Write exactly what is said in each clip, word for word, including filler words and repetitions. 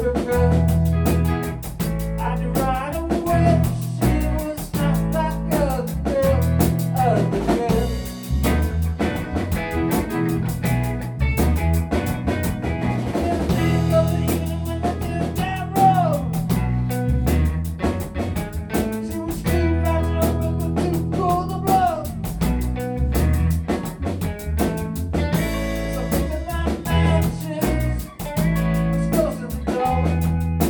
Some people like mansions, was close to the door.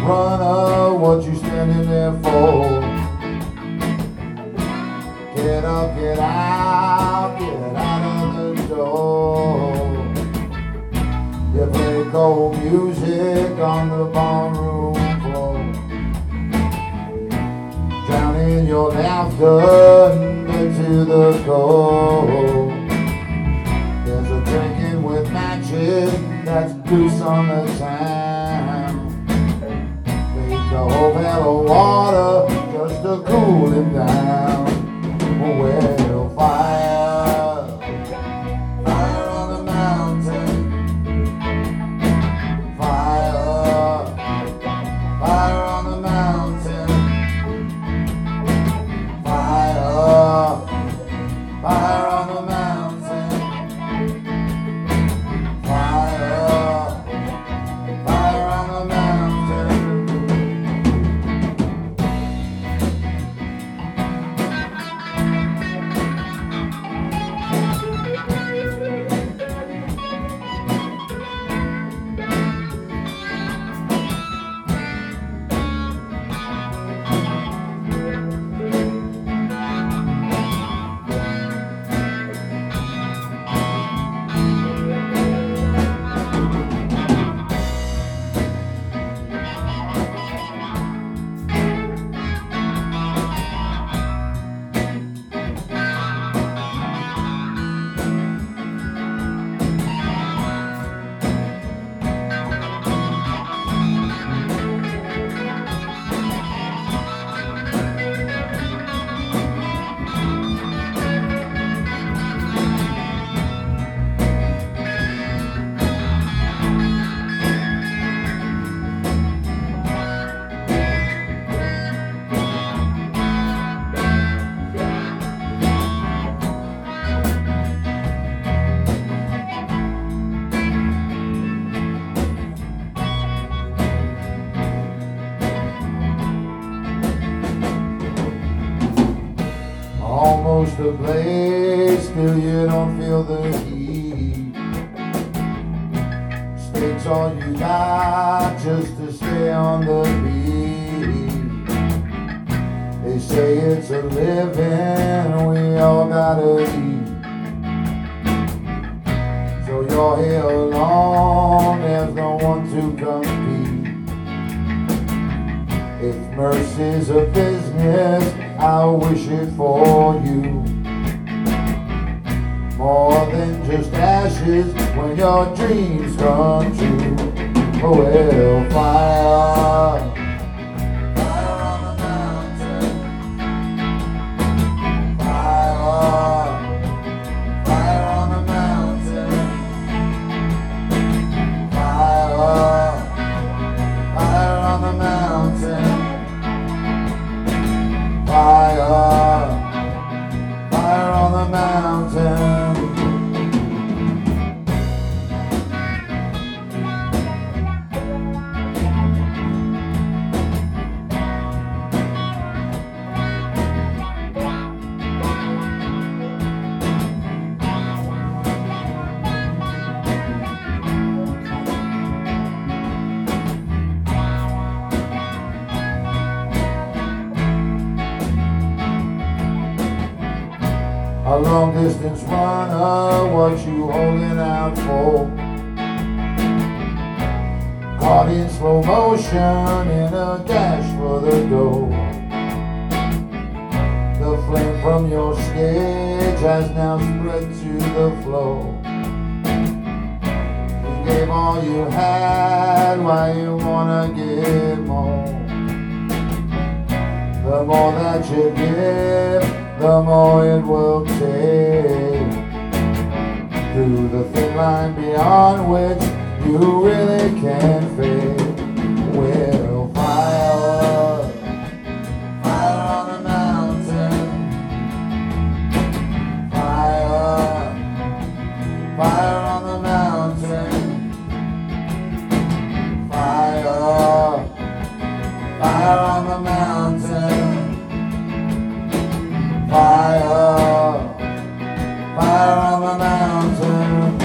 runner, what you standing there for? Get up, get out, get out of the door. You play cold music on the barroom floor, drowning your laughter into the cold. There's a drinking with matches that's loose on the town. Make a whole pail of water just to cool him down. Well, fire, fire on the mountain. Fire, fire on the mountain. Fire, fire on the mountain. Fire, fire on the mountain. Almost a blaze, still you don't feel the heat. Stakes all you got just to stay on the beat. They say it's a living, we all gotta eat. So you're here alone, there's no one to compete. If mercy's a business, I wish it for you. More than just ashes when your dreams come true. Oh well, fire, fire on the mountain. Fire, fire on the mountain. Fire, fire on the mountain. Fire, fire on the mountain. A long distance runner, what you holding out for? Caught in slow motion in a dash for the door. The flame from your stage has now spread to the floor. You gave all you had, why you wanna give more? The more that you give, the more it will take. Through the thin line beyond which you really can't fade. Well, fire, fire on the mountain. Fire, fire on the mountain. Fire, fire on the mountain. Fire, fire on the mountain.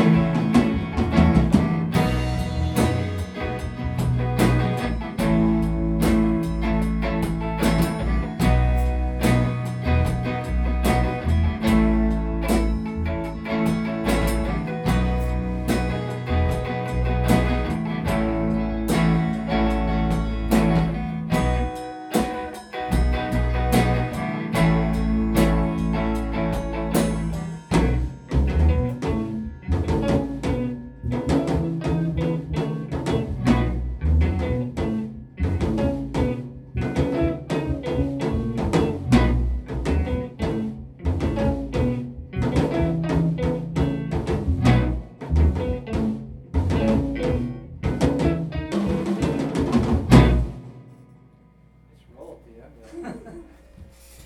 the end. Yeah.